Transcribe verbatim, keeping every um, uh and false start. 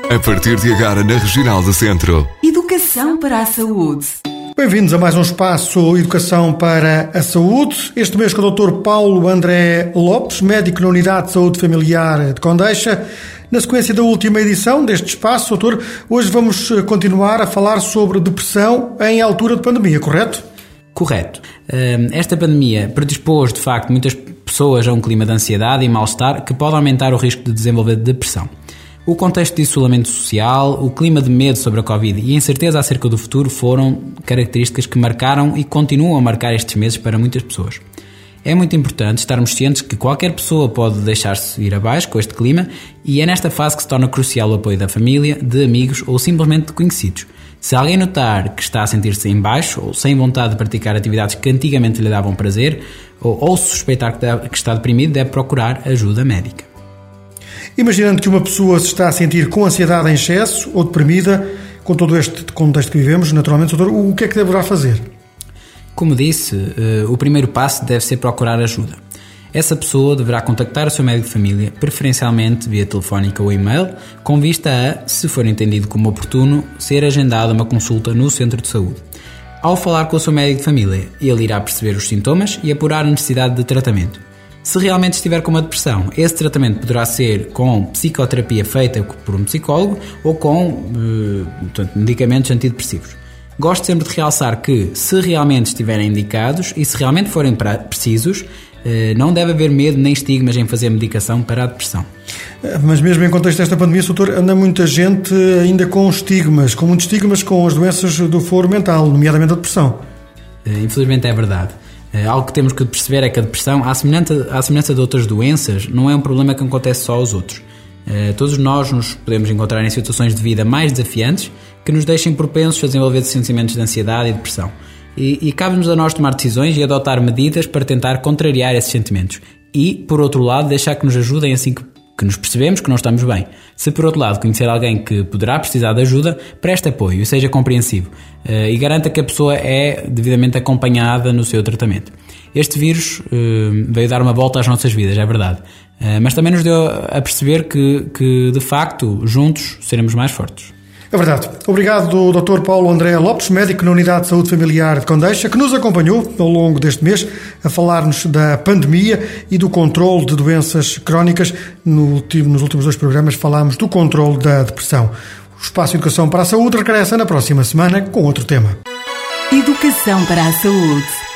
A partir de agora na Regional do Centro. Educação para a saúde. Bem-vindos a mais um espaço Educação para a Saúde. Este mês com o doutor Paulo André Lopes, médico na Unidade de Saúde Familiar de Condeixa. Na sequência da última edição deste espaço, doutor, hoje vamos continuar a falar sobre depressão em altura de pandemia, correto? Correto. Esta pandemia predispôs, de facto, muitas pessoas a um clima de ansiedade e mal-estar que pode aumentar o risco de desenvolver depressão. O contexto de isolamento social, o clima de medo sobre a Covid e a incerteza acerca do futuro foram características que marcaram e continuam a marcar estes meses para muitas pessoas. É muito importante estarmos cientes que qualquer pessoa pode deixar-se ir abaixo com este clima e é nesta fase que se torna crucial o apoio da família, de amigos ou simplesmente de conhecidos. Se alguém notar que está a sentir-se em baixo ou sem vontade de praticar atividades que antigamente lhe davam prazer ou, ou suspeitar que, deve, que está deprimido, deve procurar ajuda médica. Imaginando que uma pessoa se está a sentir com ansiedade em excesso ou deprimida, com todo este contexto que vivemos, naturalmente, doutor, o que é que deverá fazer? Como disse, o primeiro passo deve ser procurar ajuda. Essa pessoa deverá contactar o seu médico de família, preferencialmente via telefónica ou e-mail, com vista a, se for entendido como oportuno, ser agendada uma consulta no centro de saúde. Ao falar com o seu médico de família, ele irá perceber os sintomas e apurar a necessidade de tratamento. Se realmente estiver com uma depressão, esse tratamento poderá ser com psicoterapia feita por um psicólogo ou com portanto, medicamentos antidepressivos. Gosto sempre de realçar que, se realmente estiverem indicados e se realmente forem precisos, não deve haver medo nem estigmas em fazer medicação para a depressão. Mas mesmo em contexto desta pandemia, doutor, anda muita gente ainda com estigmas, com muitos estigmas com as doenças do foro mental, nomeadamente a depressão. Infelizmente é verdade. Algo que temos que perceber é que a depressão, à semelhança, à semelhança de outras doenças, não é um problema que acontece só aos outros. Todos nós nos podemos encontrar em situações de vida mais desafiantes que nos deixem propensos a desenvolver sentimentos de ansiedade e depressão. E, e cabe-nos a nós tomar decisões e adotar medidas para tentar contrariar esses sentimentos. E, por outro lado, deixar que nos ajudem assim que, que nos percebemos que não estamos bem. Se, por outro lado, conhecer alguém que poderá precisar de ajuda, preste apoio e seja compreensivo. E garanta que a pessoa é devidamente acompanhada no seu tratamento. Este vírus uh, veio dar uma volta às nossas vidas, é verdade. Uh, mas também nos deu a perceber que, que, de facto, juntos seremos mais fortes. É verdade. Obrigado, doutor Paulo André Lopes, médico na Unidade de Saúde Familiar de Condeixa, que nos acompanhou ao longo deste mês a falar-nos da pandemia e do controle de doenças crónicas. No, nos últimos dois programas falámos do controle da depressão. O Espaço Educação para a Saúde regressa na próxima semana com outro tema. Educação para a Saúde.